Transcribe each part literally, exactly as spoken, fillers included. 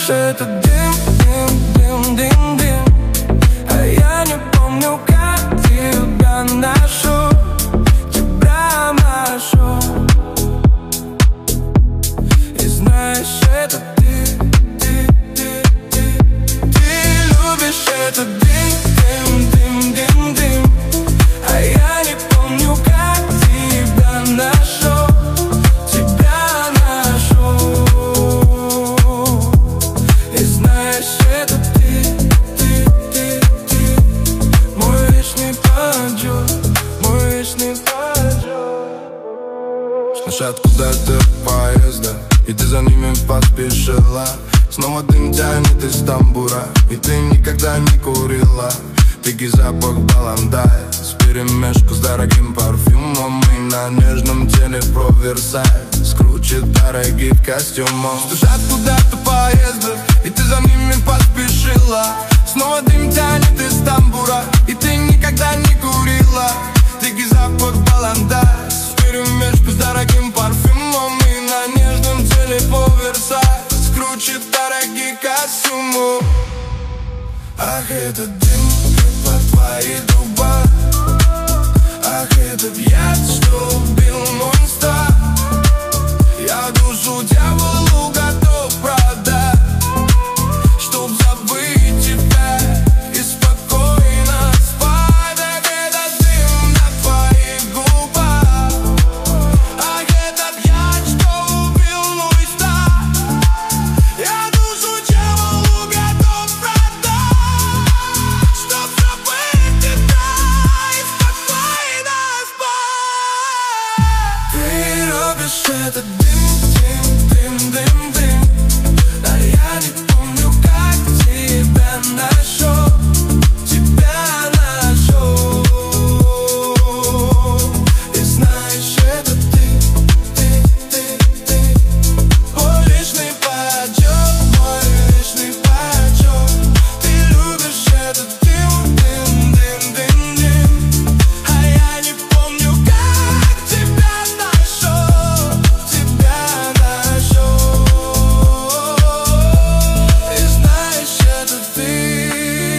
знаешь, это дым, дым, дым, дым, дым. А я не помню, как тебя нашел, тебя нашел. И знаешь, это ты, ты, ты, ты. Ты любишь этот дым, дым, дым, дым, дым. А я не помню, как тебя нашел, тебя нашел. И знаешь, это ты, ты, ты, ты. Мой вечный поджог, мой вечный поджог. Спешат куда-то поезда, и ты за ними поспешила. Снова дым тянет из тамбура, и ты никогда не курила. Дикий запах баландай вперемешку с дорогим парфюмом. И на нежном теле про Версаль скручит дорогих костюмов. Спешат куда-то поезда, и ты за ними поспешила. Снова дым тянет из тамбура, и ты никогда не курила. Дикий запах баландай вперемешку с дорогим парфюмом. И на нежном теле по Версаль скручит дорогих костюмов. Ах, этот дым под твои губы, ах, этот яд, что убил мой страх. Я душу дьяволу готов продать, чтоб забыть тебя и спокойно спать. Ах, этот дым на твоих губах, ах, этот яд, что убил мой страх. Я душу дьяволу готов продать, чтоб забыть тебя и спокойно спать. Ты любишь этот дым, дым, дым, дым, дым. А я не помню, как тебя нашел, тебя нашел. И знаешь, это ты, ты, ты, ты. Мой вечный поджог, мой вечный поджог. Ты любишь этот дым, дым, дым, дым, дым. А я не помню, как тебя нашел, тебя нашел. И знаешь, это ты,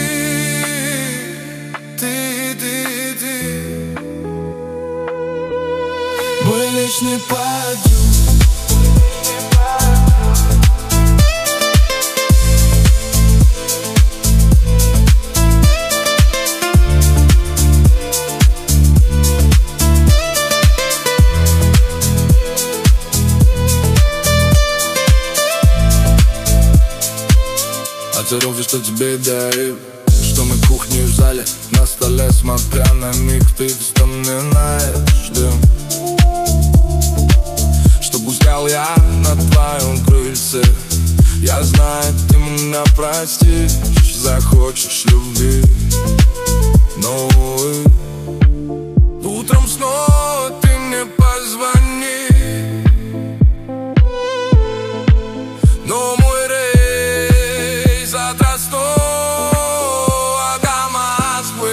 ты, ты, ты. Мой вечный поджог. Оцарился, что тебе дарил, что мы кухни в зале, на столе, смотря на миг, ты вспоминаешь дым, что пускал я на твоем крыльце. Я знаю, ты меня простишь, захочешь любви. Но увы, утром снова ты мне позвони. Но мой рейс от Ростова до Москвы.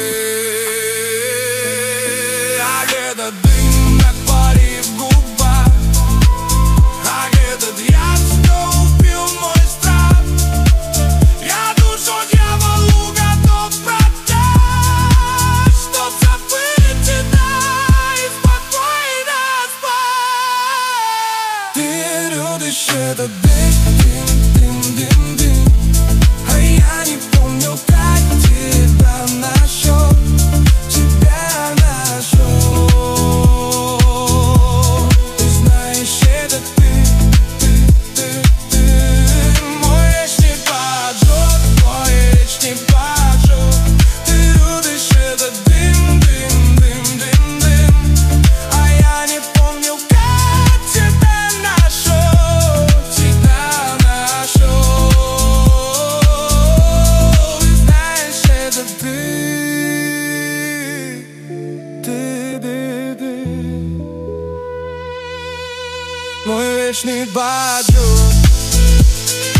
А где-то дым на твоих губах, а где-то яд, что убил мой страх. Я душу дьяволу готов продать, чтоб забыть тебя и спокойно спать. Ты любишь этот дым, дым, дым, дым. А я не помню, как тебя нашел, тебя нашел. И знаешь, это ты, ты, ты, ты. Мой вечный поджог, мой вечный поджог. Ты любишь этот дым, дым, дым, дым, дым. А я не помню, как тебя нашел, тебя нашел. И знаешь, это ты, ты, ты, ты. Мой вечный поджог.